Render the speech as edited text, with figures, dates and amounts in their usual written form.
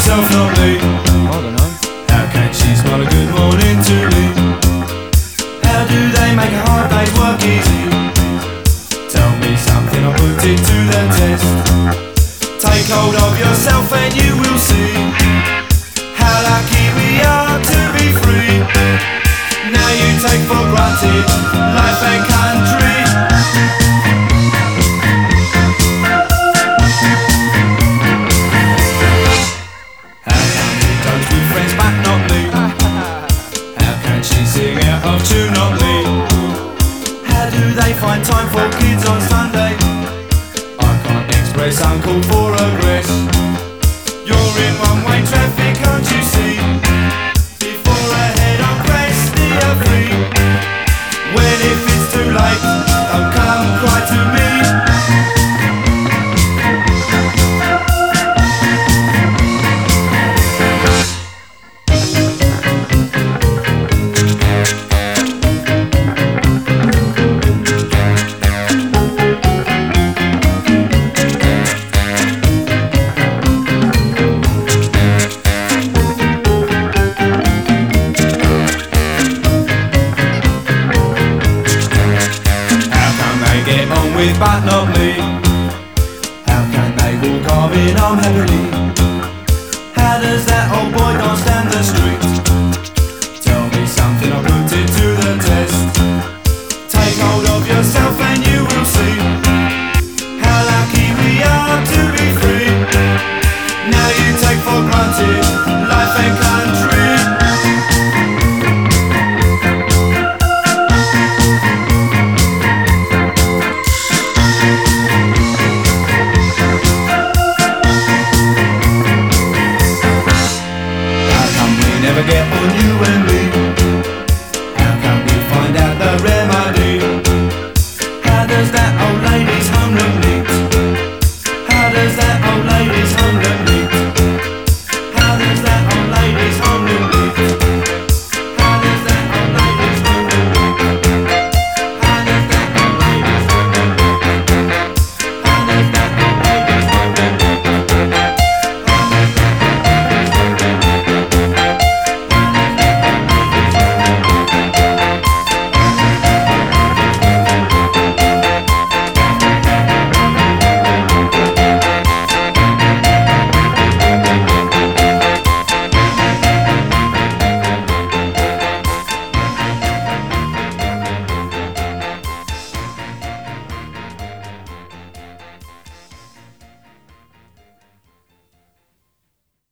herself, not me. I don't know. How can she smile a good morning to me? How do they make a hard day's work easy? Tell me something, I'll put it to the test. Take hold of yourself and you will see how lucky we are to be free. Now you take for granted life and country. How can he dote with friends but not me? How can she sing out of tune, not me? How do they find time for kids on Sunday? I can't express uncalled for regrets. You're in one-way traffic, can't you see? Before I head on crest steer free. When if it's too late, don't come cry to me. Get on with but not me. How can they walk arm in arm happily? How does that old boy dance down the street? Tell me something, I'll put it to the test. Take hold of yourself and you will see how lucky we are to be free. Now you take for granted life and country. Never get on you and me.